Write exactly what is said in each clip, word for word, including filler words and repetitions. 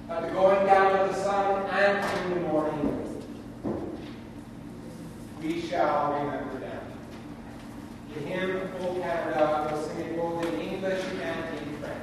at the going down of the sun and in the morning. We shall remember them. The hymn, O Canada, will sing it both in English and in French.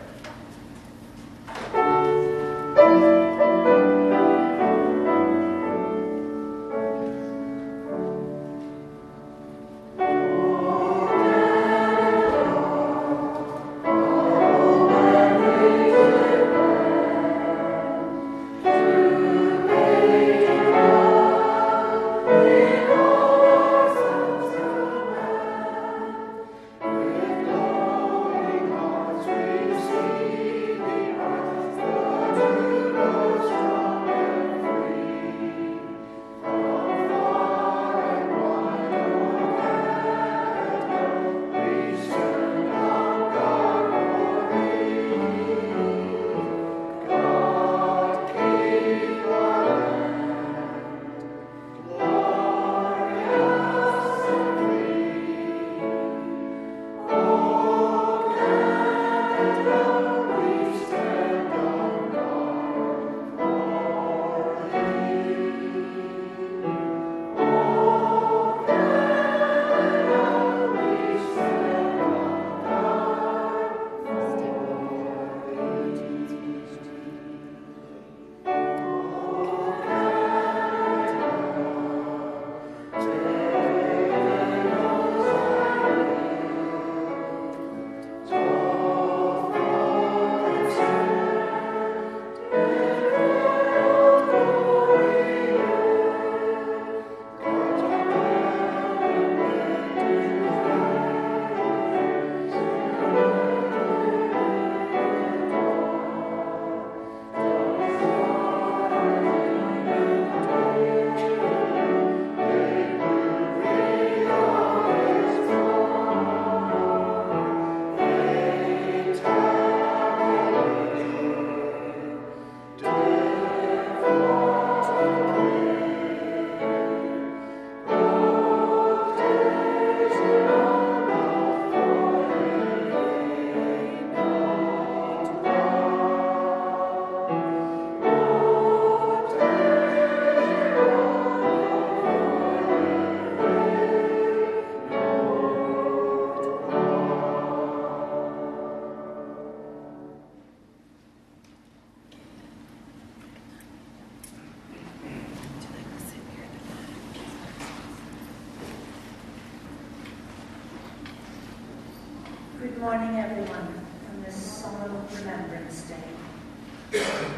Good morning, everyone, on this solemn Remembrance Day.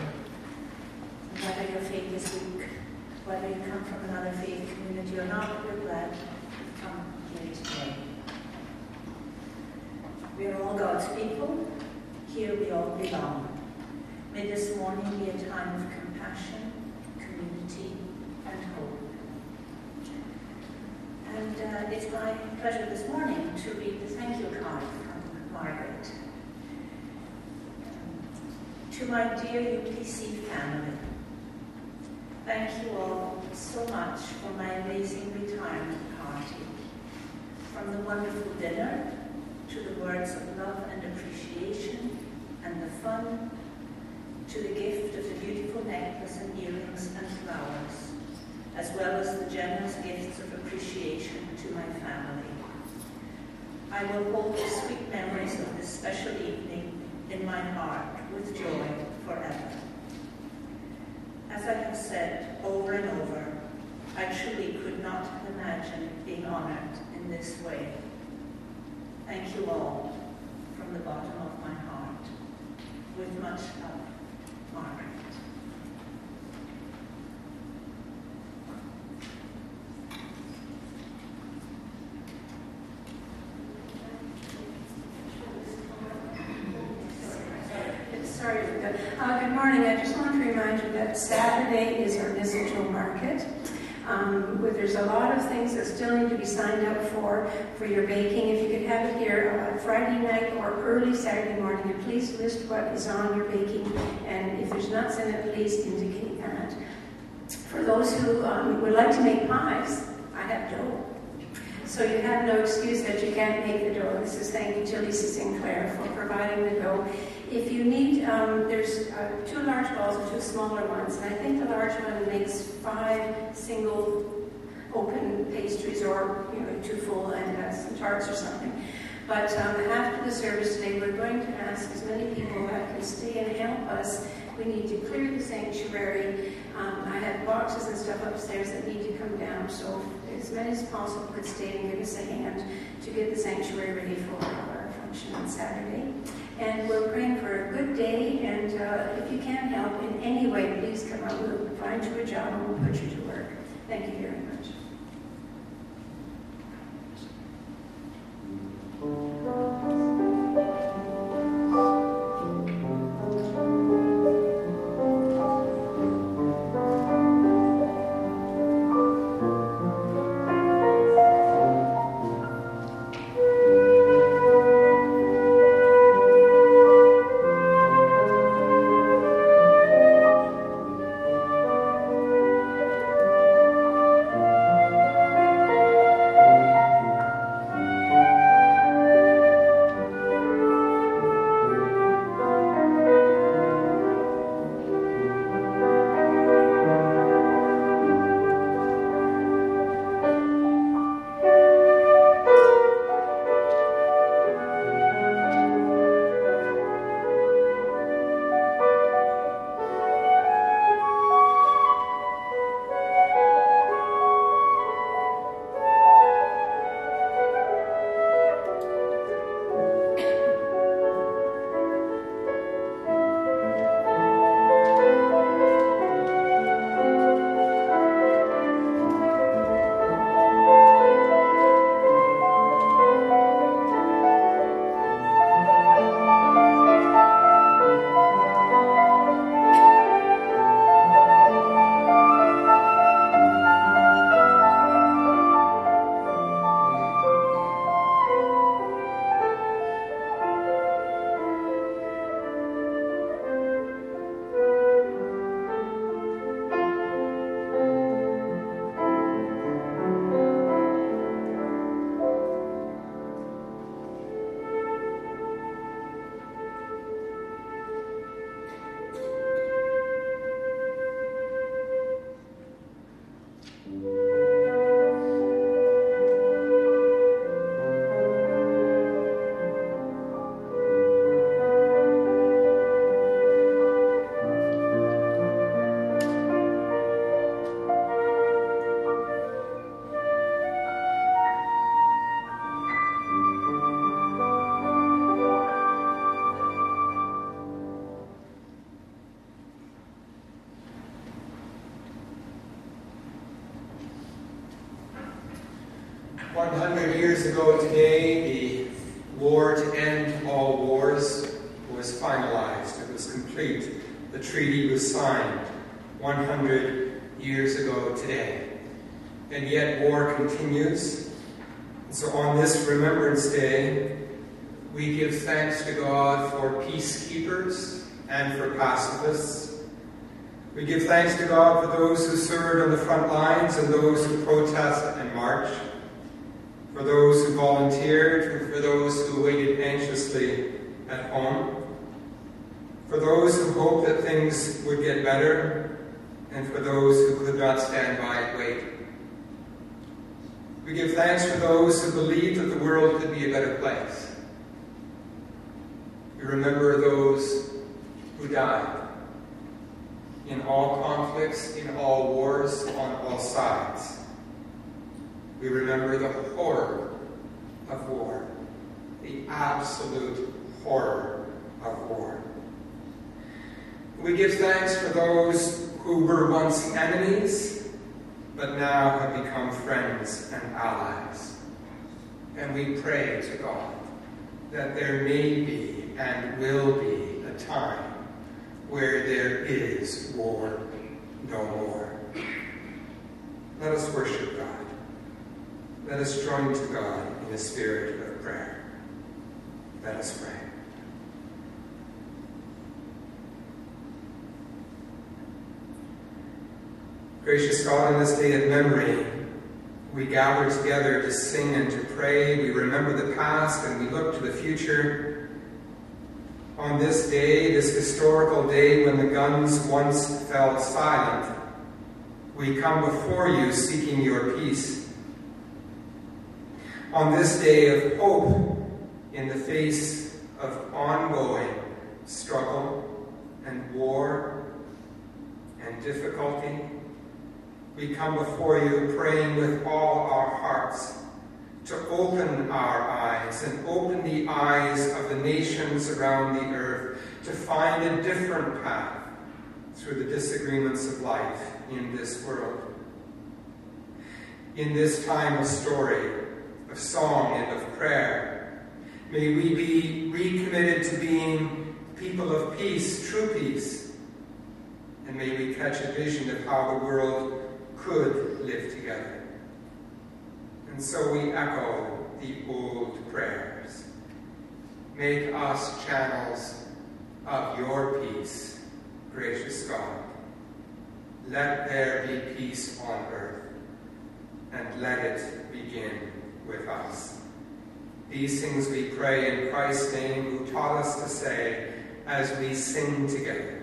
Whether your faith is weak, whether you come from another faith community or not, we're glad you've come here today. We are all God's people. Here we all belong. May this morning be a time of compassion, community, and hope. And uh, it's my pleasure this morning to read the thank you card from Margaret. To my dear U P C family, thank you all so much for my amazing retirement party. From the wonderful dinner, to the words of love and appreciation, and the fun, to the gift of the beautiful necklace and earrings and flowers, as well as the generous gifts of appreciation to my family. I will hold the sweet memories of this special evening in my heart with joy forever. As I have said over and over, I truly could not have imagined being honored in this way. Thank you all from the bottom of my heart. With much love, Margaret. Sorry for that. Uh, good morning. I just want to remind you that Saturday is our Mistletoe Market. Um, where there's a lot of things that still need to be signed up for, for your baking. If you could have it here uh, Friday night or early Saturday morning, and please list what is on your baking, and if there's nuts in it, please indicate that. For those who um, would like to make pies, I have dough. So you have no excuse that you can't make the dough. This is thank you to Lisa Sinclair for providing the dough. if you need, um, there's uh, two large balls and two smaller ones, and I think the large one makes five single open pastries, or you know, two full and uh, some tarts or something. But um, after the service today, we're going to ask as many people that can stay and help us. We need to clear the sanctuary. Um, I have boxes and stuff upstairs that need to come down, so as many as possible could stay and give us a hand to get the sanctuary ready for our function on Saturday. And we're praying for a good day, and uh, if you can help in any way, please come out. We'll find you a job and we'll put you to work. Thank you very much. one hundred years ago today, the war to end all wars was finalized. It was complete. The treaty was signed one hundred years ago today. And yet war continues. And so on this Remembrance Day, we give thanks to God for peacekeepers and for pacifists. We give thanks to God for those who served on the front lines and those who protested and marched, for those who volunteered, and for those who waited anxiously at home, for those who hoped that things would get better, and for those who could not stand by and wait. We give thanks for those who believed that the world could be a better place. We remember those who died in all conflicts, in all wars, on all sides. We remember the horror of war, the absolute horror of war. We give thanks for those who were once enemies, but now have become friends and allies. And we pray to God that there may be and will be a time where there is war no more. Let us worship God. Let us join to God in a spirit of prayer. Let us pray. Gracious God, on this day of memory, we gather together to sing and to pray. We remember the past and we look to the future. On this day, this historical day when the guns once fell silent, we come before you seeking your peace. On this day of hope, in the face of ongoing struggle and war and difficulty, we come before you praying with all our hearts to open our eyes and open the eyes of the nations around the earth to find a different path through the disagreements of life in this world. In this time of story, of song and of prayer, may we be recommitted to being people of peace, true peace, and may we catch a vision of how the world could live together. And so we echo the old prayers. Make us channels of your peace, gracious God. Let there be peace on earth, and let it begin with us. These things we pray in Christ's name, who taught us to say as we sing together.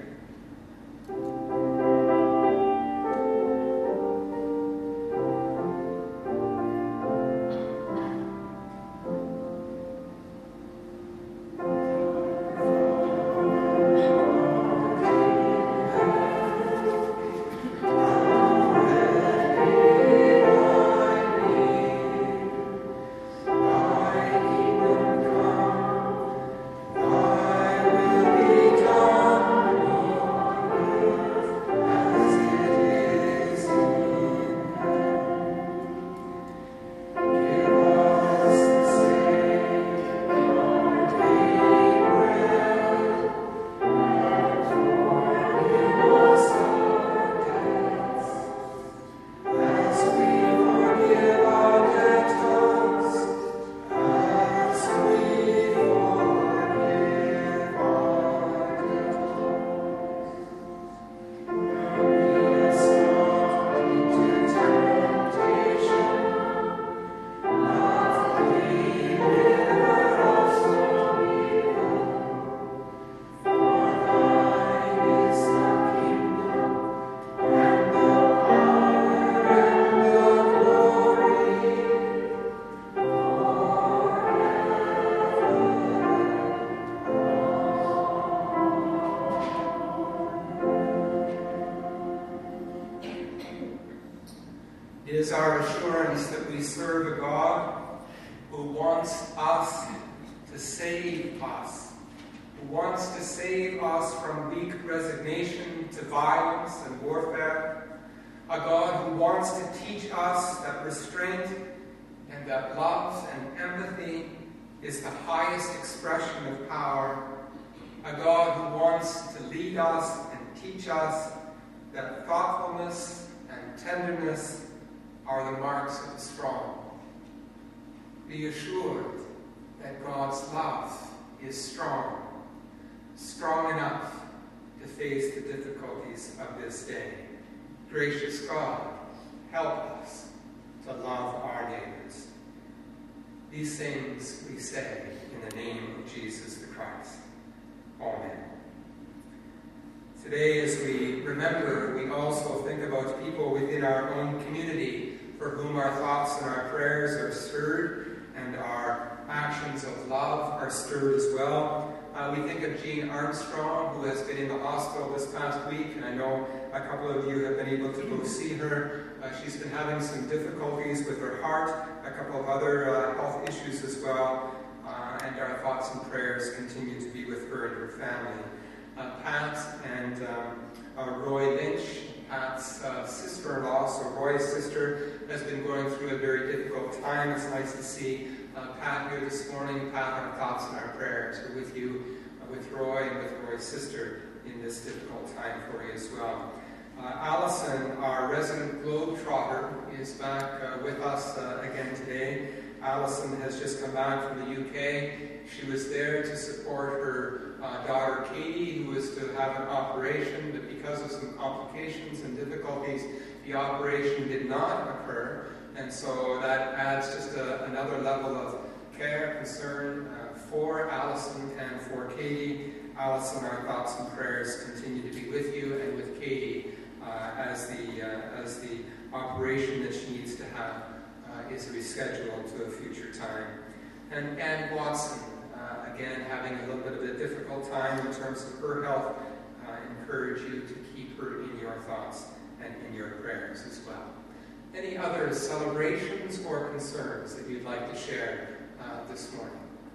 It is our assurance that we serve a God who wants us to save us, who wants to save us from weak resignation to violence and warfare, a God who wants to teach us that restraint and that love and empathy is the highest expression of power, a God who wants to lead us and teach us that thoughtfulness and tenderness are the marks of the strong. Be assured that God's love is strong, strong enough to face the difficulties of this day. Gracious God, help us to love our neighbors. These things we say in the name of Jesus the Christ. Amen. Today, as we remember, we also think about people within our own community for whom our thoughts and our prayers are stirred and our actions of love are stirred as well. Uh, we think of Jean Armstrong, who has been in the hospital this past week, and I know a couple of you have been able to go see her. Uh, she's been having some difficulties with her heart, a couple of other uh, health issues as well, uh, and our thoughts and prayers continue to be with her and her family. Uh, Pat and um, uh, Roy Lynch, Pat's uh, sister-in-law, so Roy's sister, has been going through a very difficult time. It's nice to see uh, Pat here this morning. Pat, our thoughts and our prayers are with you, uh, with Roy and with Roy's sister in this difficult time for you as well. Uh, Allison, our resident globetrotter, is back uh, with us uh, again today. Allison has just come back from the U K. She was there to support her uh, daughter Katie, who was to have an operation, but because of some complications and difficulties, the operation did not occur. And so that adds just a, another level of care, concern uh, for Allison and for Katie. Allison, our thoughts and prayers continue to be with you and with Katie uh, as the uh, as the operation that she needs to have uh, is rescheduled to a future time. And Ann Watson, uh, again, having a little bit of a difficult time in terms of her health, uh, encourage you to keep her in your thoughts and in your prayers as well. Any other celebrations or concerns that you'd like to share uh, this morning?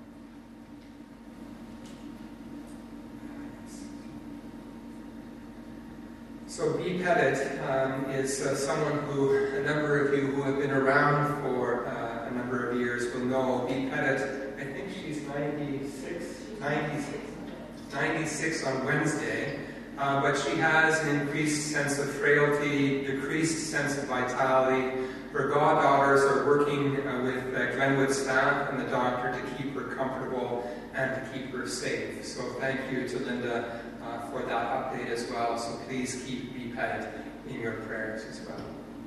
So Bee Pettit um, is uh, someone who, a number of you who have been around for uh, a number of years will know. Bee Pettit, I think she's ninety-six, ninety-six, ninety-six on Wednesday, uh, but she has an increased sense of frailty, decreased sense of vitality. Her goddaughters are working uh, with uh, Glenwood staff and the doctor to keep her comfortable and to keep her safe. So thank you to Linda Uh, for that update as well. So please keep Bee Pettit in your prayers as well.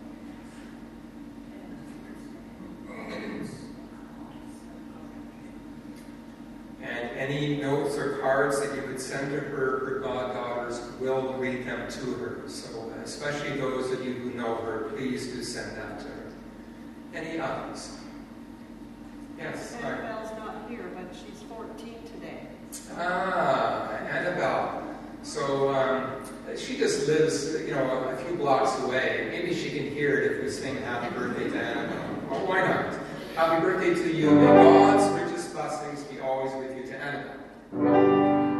And any notes or cards that you could send to her, her goddaughters will read them to her. So especially those of you who know her, please do send that to her. Any others? Yes. Annabelle's not here, but she's fourteen today. Ah, Annabelle. So um, she just lives, you know, a few blocks away. Maybe she can hear it if we sing Happy Birthday to Annabelle. Well, why not? Happy birthday to you. May God's richest blessings be always with you, to Annabelle.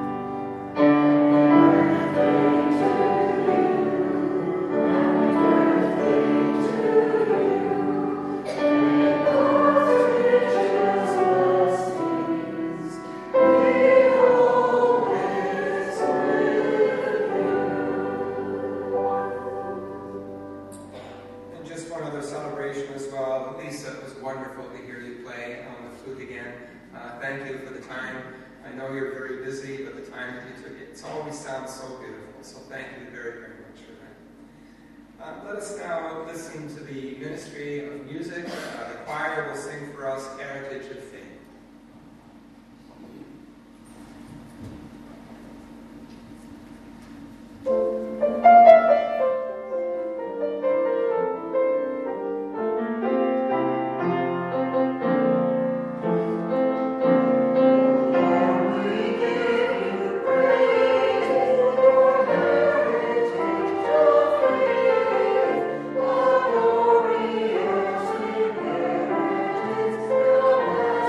Let us now listen to the ministry of music. Uh, the choir will sing for us Heritage of Faith. Glorious inheritance,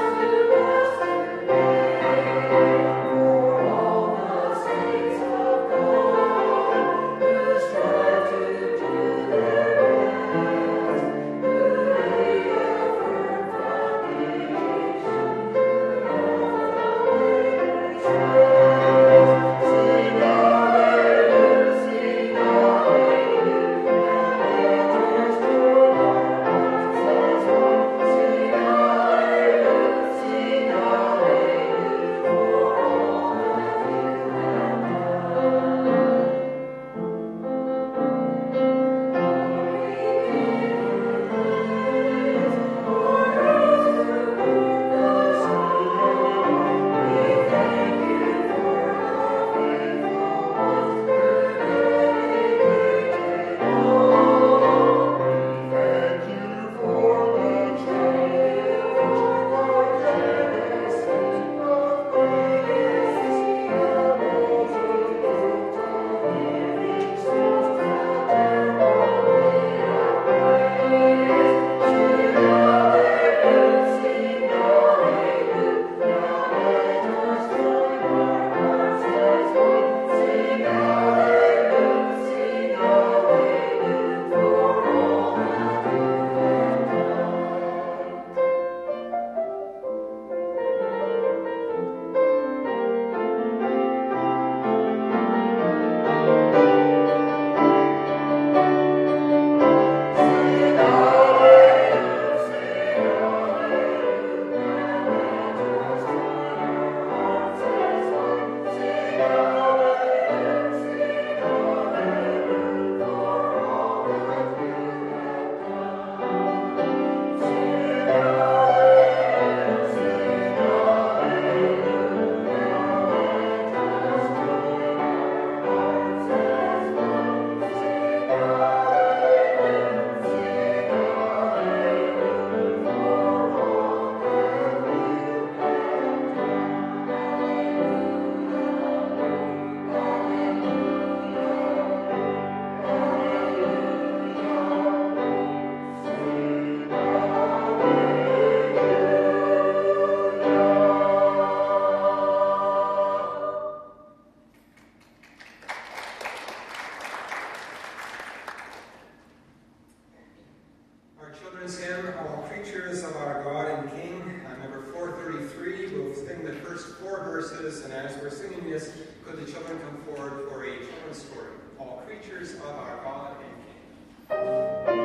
verses, and as we're singing this, could the children come forward for a children's story? All creatures of our God and King.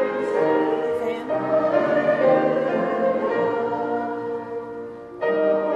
Fan.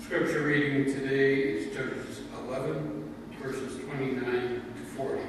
Scripture reading today is Judges eleven, verses twenty-nine to forty.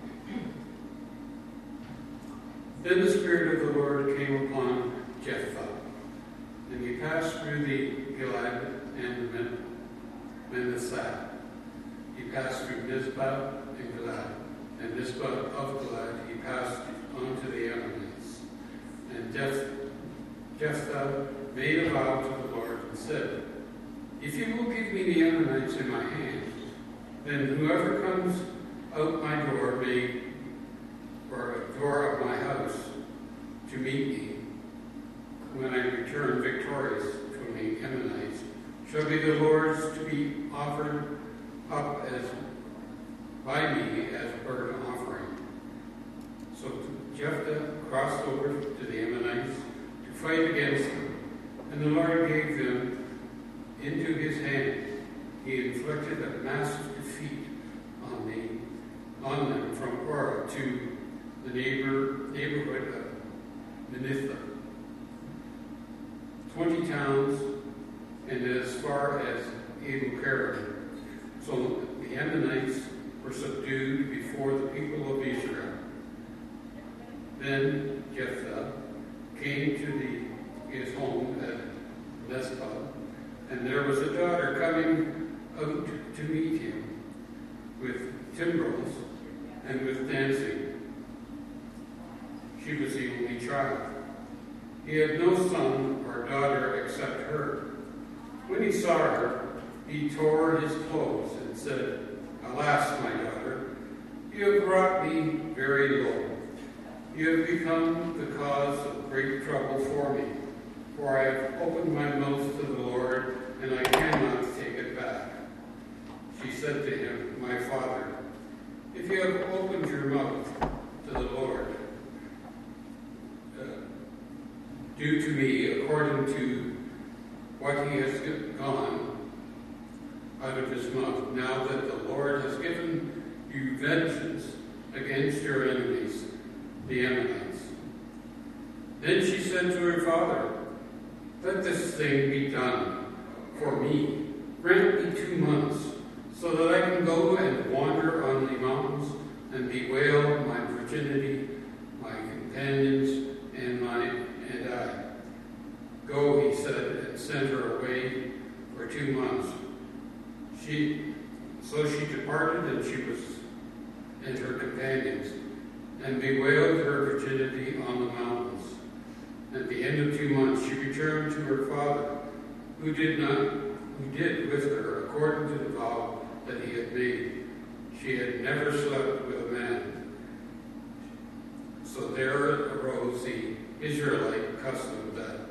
Then the Spirit of the Lord came upon Jephthah, and he passed through the Gilead and Men- Manasseh. He passed through Mizpah and Gilead, and Mizpah of Gilead he passed on to the Ammonites. And Jeph- Jephthah made a vow to the Lord and said, "If you will give me the Ammonites in my hand, then whoever comes out my door may, or a door of my house, to meet me when I return victorious from the Ammonites, shall be the Lord's to be offered up as by me as a burnt offering." So Jephthah crossed over to the Ammonites to fight against them, and the Lord gave them into his hand. He inflicted a massive defeat on the on them from Orah to the neighbor neighborhood of Menitha, twenty towns, and as far as Abel-Keram. So the Ammonites were subdued before the people of Israel. Then Jephthah came to the, his home at Mizpah, and there was a daughter coming out to meet him with timbrels and with dancing. She was the only child. He had no son or daughter except her. When he saw her, he tore his clothes and said, "Alas, my daughter, you have brought me very low. You have become the cause of great trouble for me, for I have opened my mouth to the Lord, and I cannot take it back." She said to him, "My father, if you have opened your mouth to the Lord, uh, do to me according to what he has gone out of his mouth, now that the Lord has given you vengeance against your enemies, the Ammonites." Then she said to her father, "Let this thing be done for me. Grant me two months, so that I can go and wander on the mountains and bewail my virginity, my companions, and my and I." "Go," he said, and sent her away for two months. She, so she departed, and she was and her companions, and bewailed her virginity on the mountains. At the end of two months, she returned to her father, who did not, who did with her according to the vow that he had made. She had never slept with a man. So there arose the Israelite custom that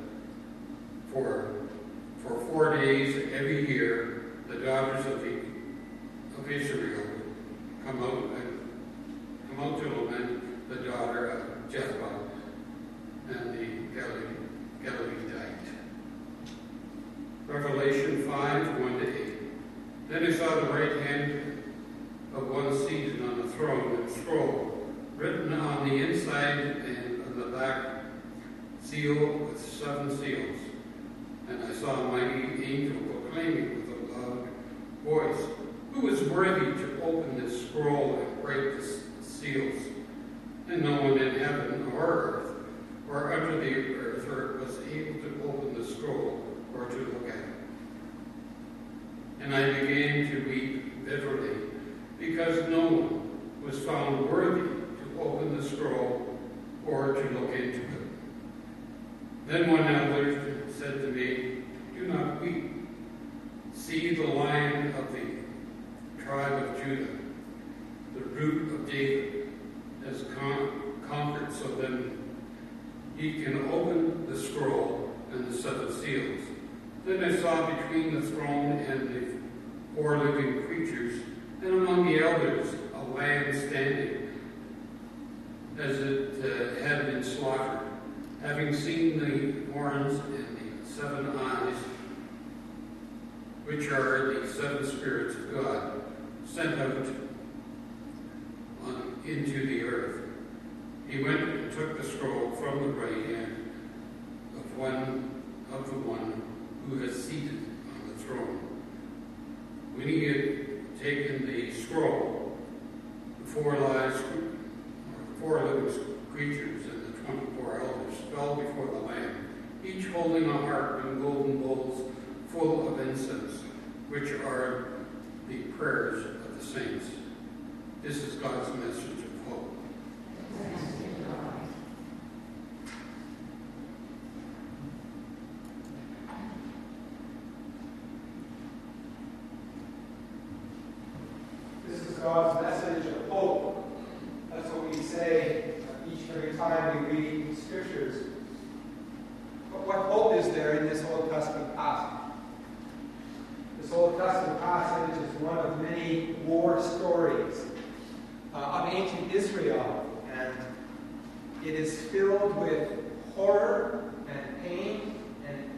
for for four days every year the daughters of the of Israel would come out and come out to lament the daughter of Jephthah and the Gileadite. Revelation five, one to eight. Then I saw the right hand of one seated on the throne, and a scroll written on the inside and on the back, seal with seven seals. And I saw a mighty angel proclaiming with a loud voice, "Who is worthy to open this scroll and break the seals?" And no one in heaven or earth or under the earth was able to open the scroll or to look at it. And I began to weep bitterly, because no one was found worthy to open the scroll or to look into it. Then one elder said to me, "Do not weep. See, the Lion of the tribe of Judah, the root of David, has con- conquered, so then he can open the scroll and the seven seals." Then I saw between the throne and the four living creatures, and among the elders, a lamb standing, as it uh, had been slaughtered, having seen the horns and the seven eyes, which are the seven spirits of God, sent out on, into the earth. He went and took the scroll from the right hand of one of the one who is seated on the throne. When he had taken the scroll, the four lives, or four living creatures and the twenty-four elders fell before the Lamb, each holding a harp and golden bowls full of incense, which are the prayers of the saints. This is God's message of hope. This is God's message of hope. That's what we say each and every time we read Scriptures. But what hope is there in this Old Testament passage? This Old Testament passage is one of many war stories uh, of ancient Israel, and it is filled with horror and pain and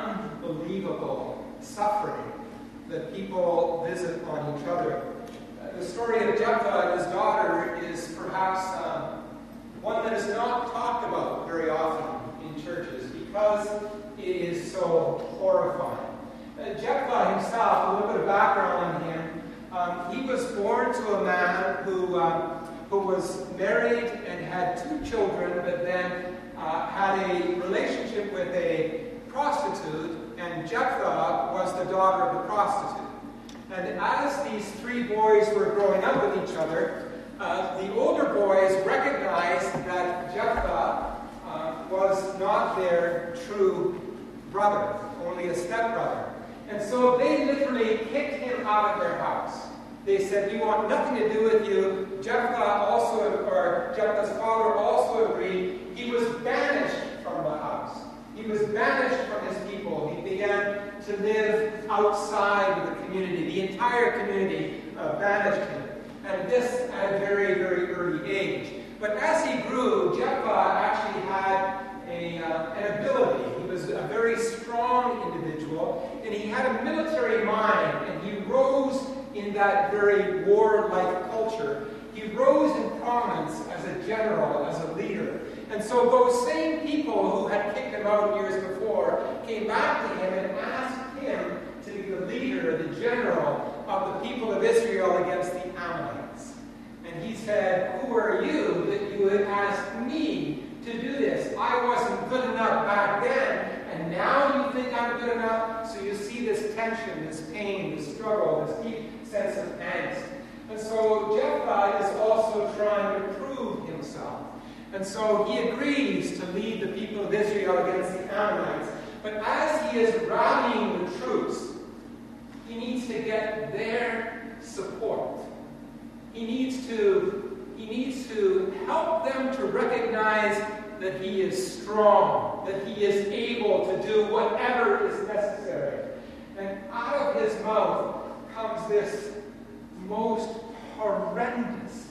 unbelievable suffering that people visit on each other. Uh, the story of Jephthah and his daughter is perhaps um, one that is not talked about very often in churches because it is so horrifying. Uh, Jephthah himself, a little bit of background on him, um, he was born to a man who, uh, who was married and had two children, but then uh, had a relationship with a prostitute, and Jephthah was the daughter of the prostitute. And as these three boys were growing up with each other, uh, the older boys recognized that Jephthah uh, was not their true brother, only a stepbrother. And so they literally kicked him out of their house. They said, "We want nothing to do with you." Jephthah also, or Jephthah's father also agreed. He was banished from the house. He was banished from his people. He began to live outside of the community. The entire community uh, banished him. And this at a very, very early age. But as he grew, Jephthah actually had a, uh, an ability. He was a very strong individual, and he had a military mind, and he rose in that very warlike culture. He rose in prominence as a general, as a leader. And so those same people who had kicked him out years before came back to him and asked him to be the leader, the general of the people of Israel against the Ammonites. And he said, "Who are you that you would ask me to do this? I wasn't good enough back then, and now you think I'm good enough?" So you see this tension, this pain, this struggle, this deep sense of angst. And so Jephthah is also trying to prove himself. And so he agrees to lead the people of Israel against the Ammonites. But as he is rallying the troops, he needs to get their support. He needs to, he needs to help them to recognize that he is strong, that he is able to do whatever is necessary. And out of his mouth comes this most horrendous,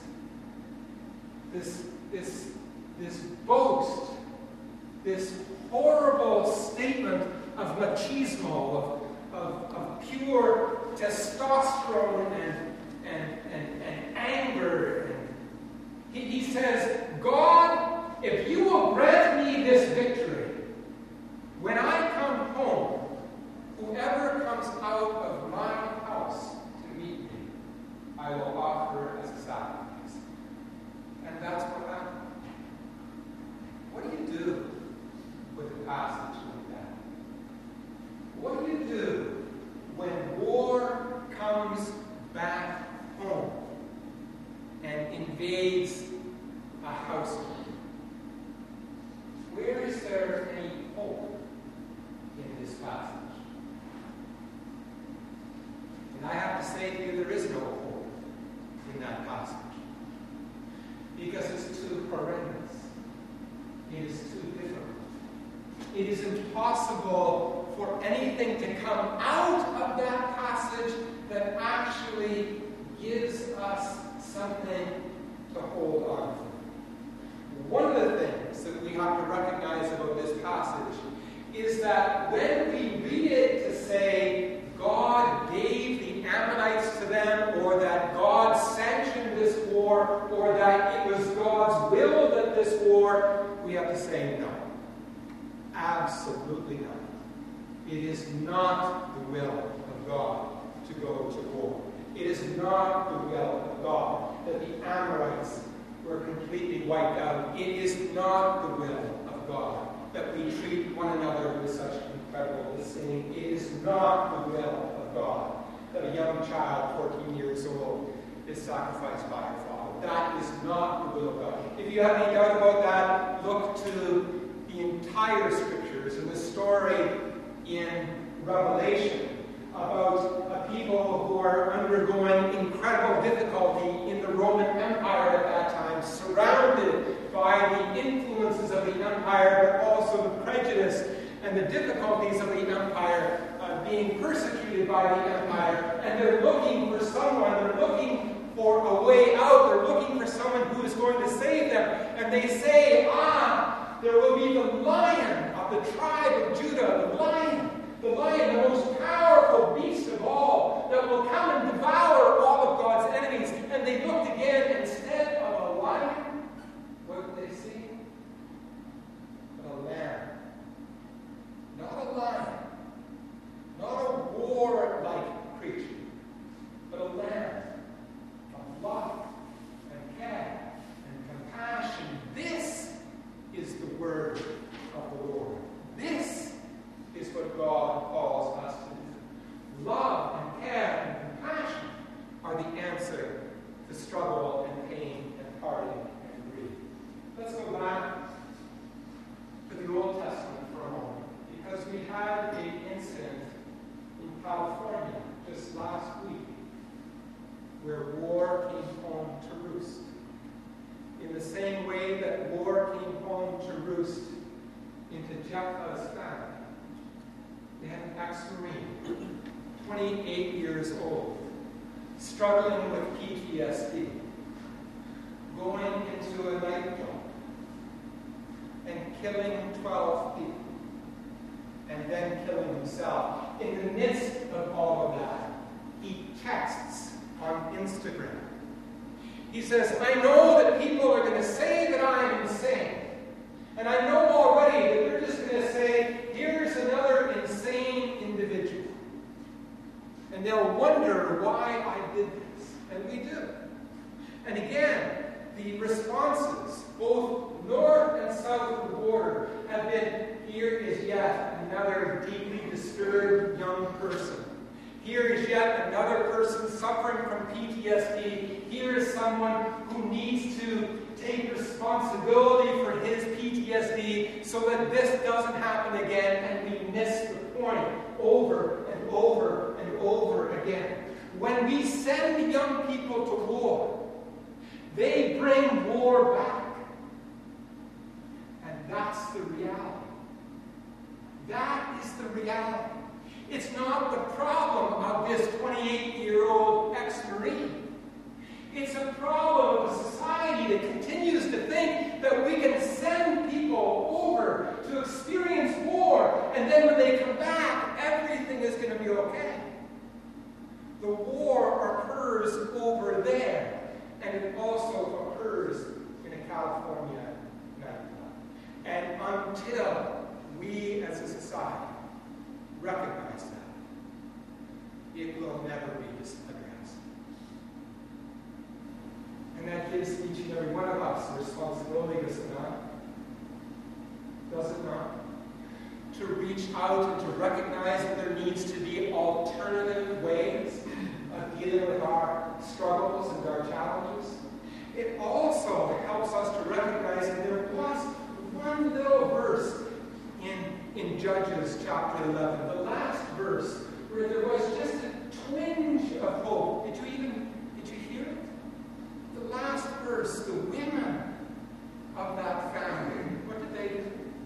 this, this, this boast, this horrible statement of machismo, of, of, of pure testosterone and, and, and, and anger. And he, he says, "God, if you will grant me this victory, when I come home, whoever comes out of my house to meet me, I will offer as a sacrifice." And that's what happened. What do you do with a passage like that? What do you do when war comes back home and invades a household? Where is there any hope in this passage? And I have to say to you, there is no hope in that passage. Because it's too horrendous. It is too difficult. It is impossible for anything to come out of that passage that actually gives us something to hold on to. One of the things that we have to recognize about this passage is that when we read it to say God gave the Ammonites to them, or that God sanctioned this war, or that it was God's will that this war, we have to say no. Absolutely not. It is not the will of God to go to war. It is not the will of God that the Amorites were completely wiped out. It is not the will of God that we treat one another with such incredible disdain. It is not the will of God that a young child, fourteen years old, is sacrificed by her father. That is not the will of God. If you have any doubt about that, look to the entire scriptures and the story in Revelation about a people who are undergoing incredible difficulty in the Roman Empire at that time, surrounded by the influences of the empire, but also the prejudice and the difficulties of the empire, uh, being persecuted by the empire, and they're looking for someone, they're looking for a way out, they're looking for someone who is going to save them, and they say, ah, there will be the Lion of the tribe of Judah, the Lion, the Lion, the most powerful beast of all, that will come and devour all of God's enemies. And they looked again, instead of a lion, what did they see? A lamb. Not a lion, not a war-like creature, but a lamb of love and care and compassion. This is the word of the Lord. This is what God calls us to do. Love and care and compassion are the answer to struggle and pain and heartache and grief. Let's go back to the Old Testament for a moment, because we had an incident in California just last week where war came home to roost. In the same way that war came home to roost into Jephthah's family. They had an ex-Marine, twenty-eight years old, struggling with P T S D, going into a nightclub and killing twelve people, and then killing himself. In the midst of all of that, he texts on Instagram. He says, I know that people are going to say that I'm insane. And I know already that they're just going to say, here's another insane individual. And they'll wonder why I did this. And we do. And again, the responses, both north and south of the border, have been, here is yet another deeply disturbed young person. Here is yet another person suffering from P T S D. Here is someone who needs to take responsibility for his P T S D so that this doesn't happen again, and we miss the point over and over and over again. When we send young people to war, they bring war back. And that's the reality. That is the reality. It's not the problem of this twenty-eight-year-old ex-Marine. It's a problem of a society that continues to think that we can send people over to experience war, and then when they come back, everything is going to be okay. The war occurs over there, and it also occurs in a California nightclub. And until we as a society recognize that, it will never be addressed. And that gives each and every one of us a responsibility, does it not? Does it not? To reach out and to recognize that there needs to be alternative ways of dealing with our struggles and our challenges. It also helps us to recognize that there was one little verse in, in Judges chapter eleven, the last verse, where there was just a twinge of hope. Did you even, did you hear it? The last verse, the women of that family, what did they do?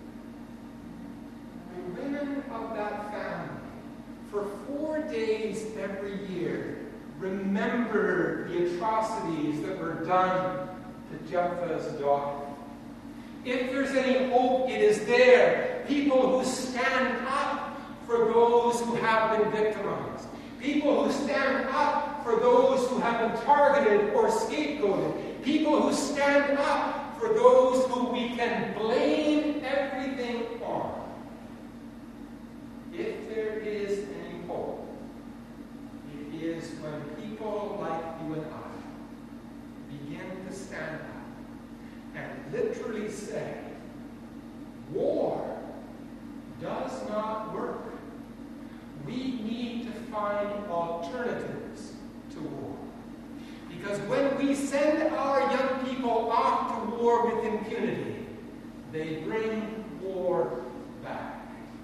The women of that family, for four days every year, remembered the atrocities that were done to Jephthah's daughter. If there's any hope, it is there. People who stand up for those who have been victimized. People who stand up for those who have been targeted or scapegoated. People who stand up for those who we can blame everything on. If there is any hope, it when people like you and I begin to stand up and literally say, war does not work. We need to find alternatives to war. Because when we send our young people off to war with impunity, they bring war back.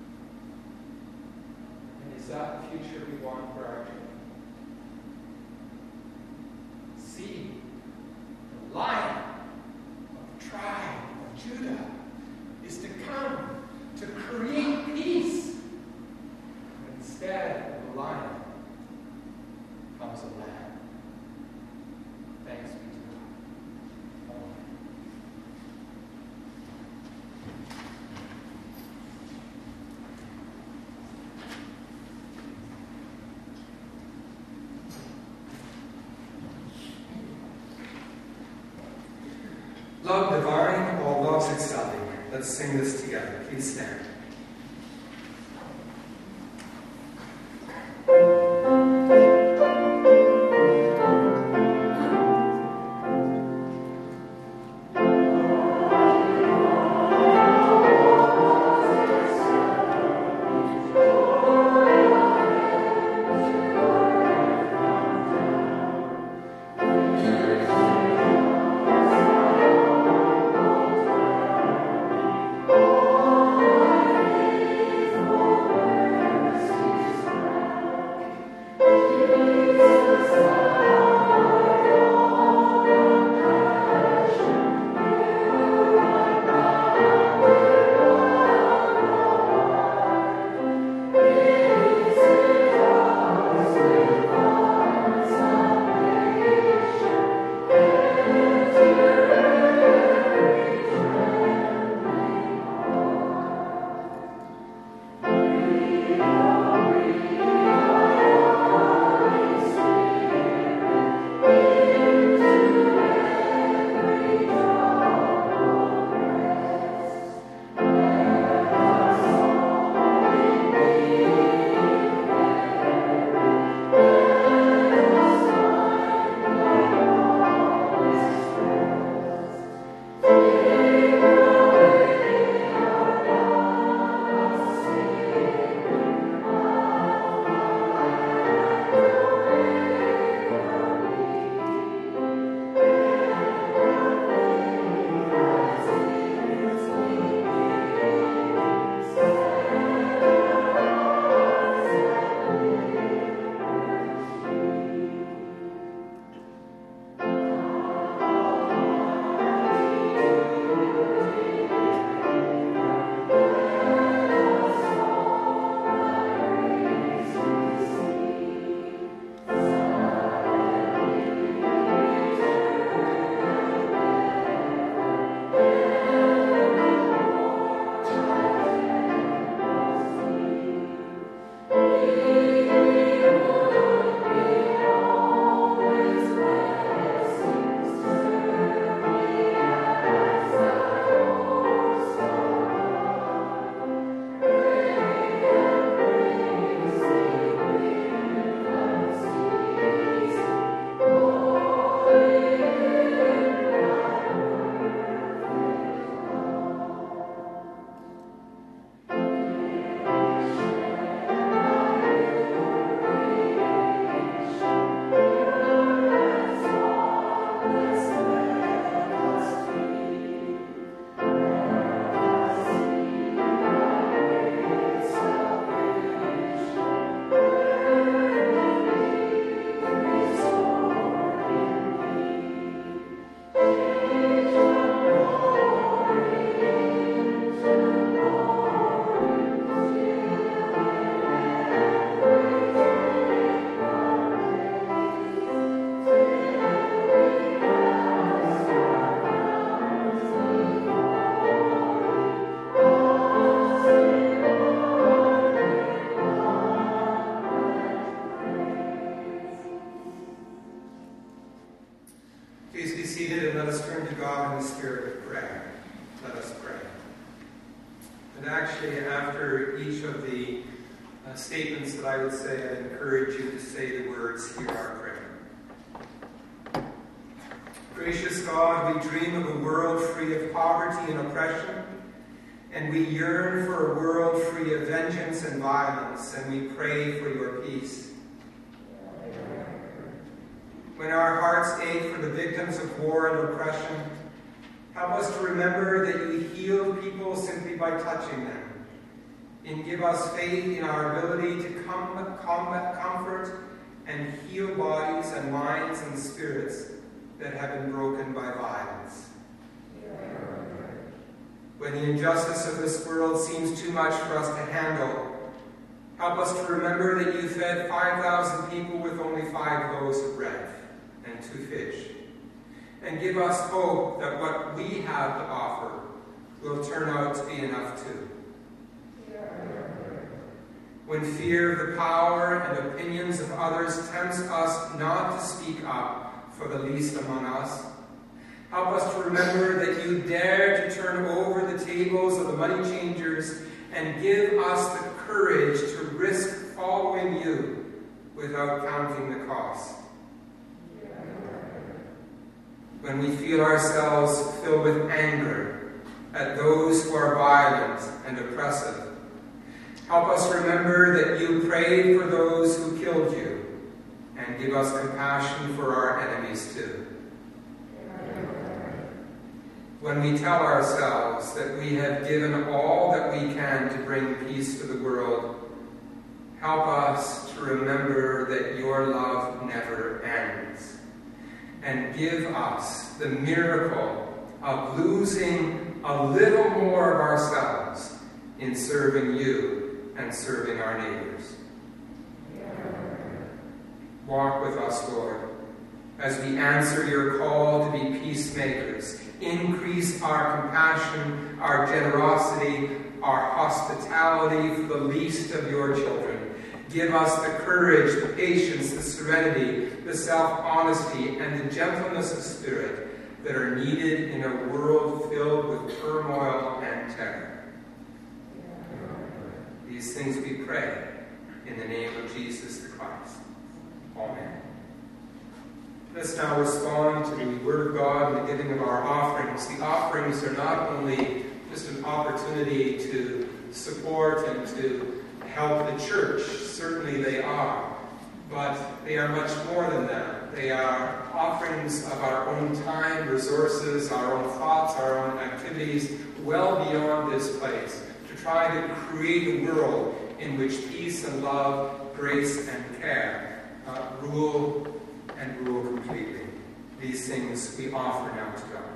And is that the future we want for our children? See, the Lion of the tribe of Judah is to come to create peace. But instead of the lion comes a lamb. Thanks be to God. Amen. Love divine, all loves excelling. Let's sing this together. Please stand. uh, statements that I would say, I encourage you to say the words, "Hear our prayer." Gracious God, we dream of a world free of poverty and oppression, and we yearn for a world free of vengeance and violence, and we pray for your peace. When our hearts ache for the victims of war and oppression, help us to remember that you heal people simply by touching them, and give us faith in our ability to com- combat, comfort and heal bodies and minds and spirits that have been broken by violence. When the injustice of this world seems too much for us to handle, help us to remember that you fed five thousand people with only five loaves of bread and two fish. And give us hope that what we have to offer will turn out to be enough too. When fear of the power and opinions of others tempts us not to speak up for the least among us, help us to remember that you dare to turn over the tables of the money changers and give us the courage to risk following you without counting the cost. When we feel ourselves filled with anger at those who are violent and oppressive, help us remember that you prayed for those who killed you, and give us compassion for our enemies too. When we tell ourselves that we have given all that we can to bring peace to the world, help us to remember that your love never ends. And give us the miracle of losing a little more of ourselves in serving you and serving our neighbors. Walk with us, Lord, as we answer your call to be peacemakers. Increase our compassion, our generosity, our hospitality for the least of your children. Give us the courage, the patience, the serenity, the self-honesty, and the gentleness of spirit that are needed in a world filled with turmoil and terror. These things we pray in the name of Jesus the Christ. Amen. Let's now respond to the Word of God and the giving of our offerings. The offerings are not only just an opportunity to support and to help the church, certainly they are, but they are much more than that. They are offerings of our own time, resources, our own thoughts, our own activities, well beyond this place, to try to create a world in which peace and love, grace and care uh, rule and rule completely. These things we offer now to God.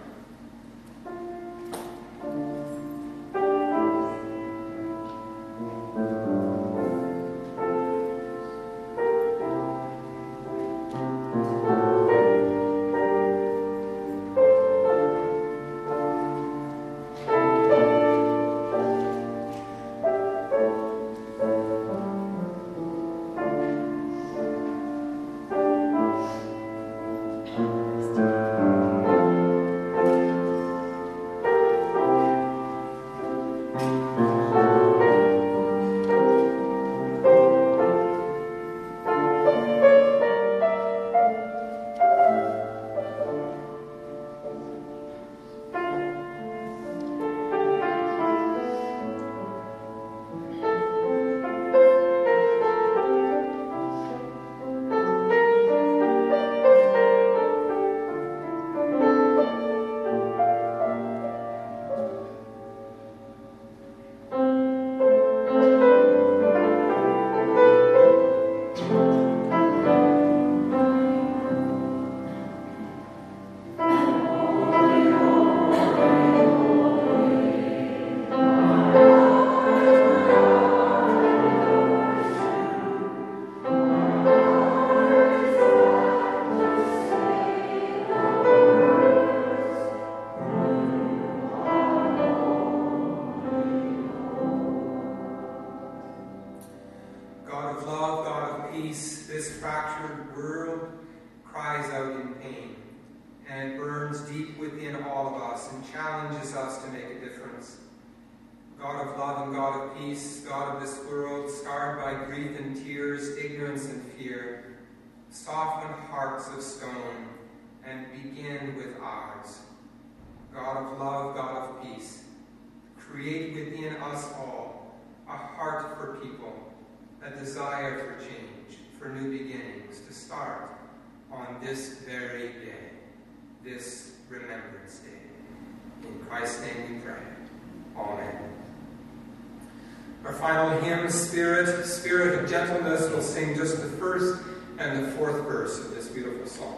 God of love and God of peace, God of this world, scarred by grief and tears, ignorance and fear, soften hearts of stone and begin with ours. God of love, God of peace, create within us all a heart for people, a desire for change, for new beginnings, to start on this very day, this Remembrance Day. In Christ's name we pray. Amen. Our final hymn, Spirit, Spirit of Gentleness, will sing just the first and the fourth verse of this beautiful song.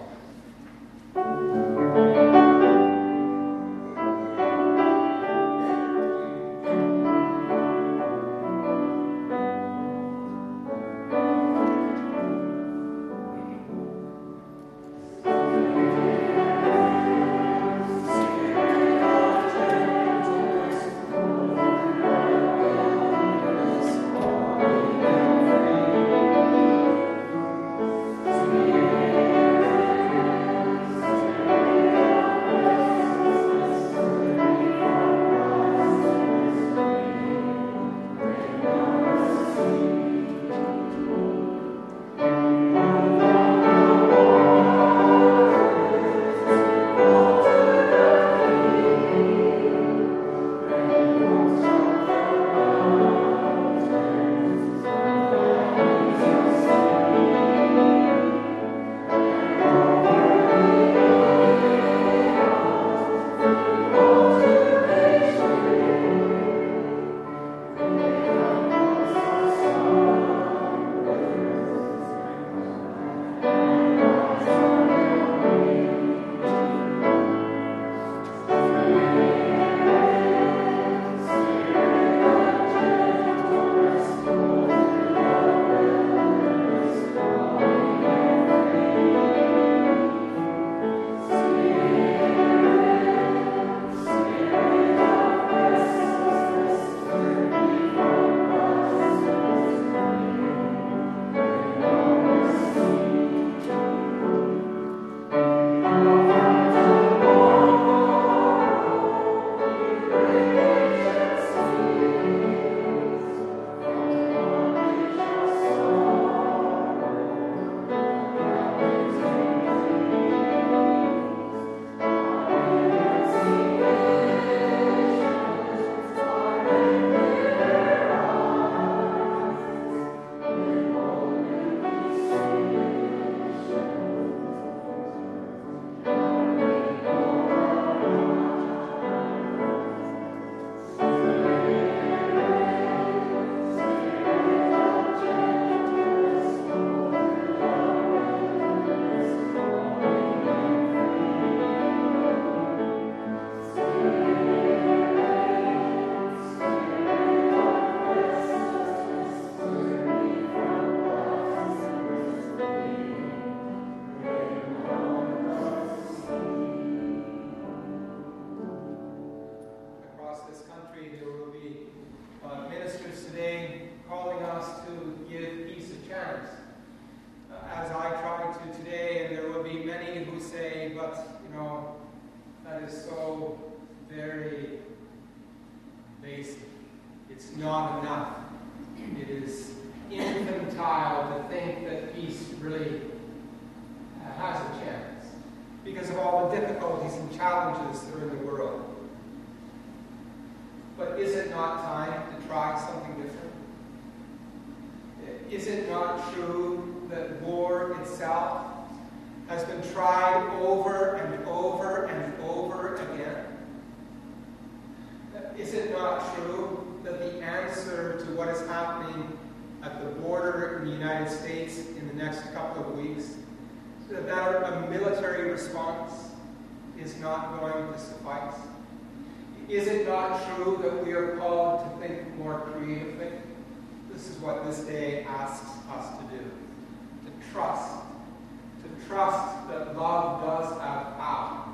Is it not true that we are called to think more creatively? This is what this day asks us to do. To trust. To trust that love does have power.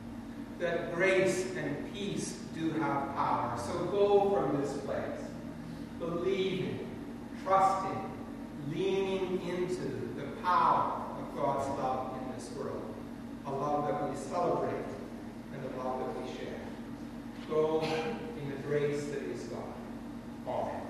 That grace and peace do have power. So go from this place, believing, trusting, leaning into the power of God's love in this world. A love that we celebrate and a love that we share. go in the grace that is God. Amen.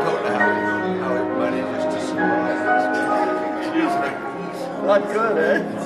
Not good, eh?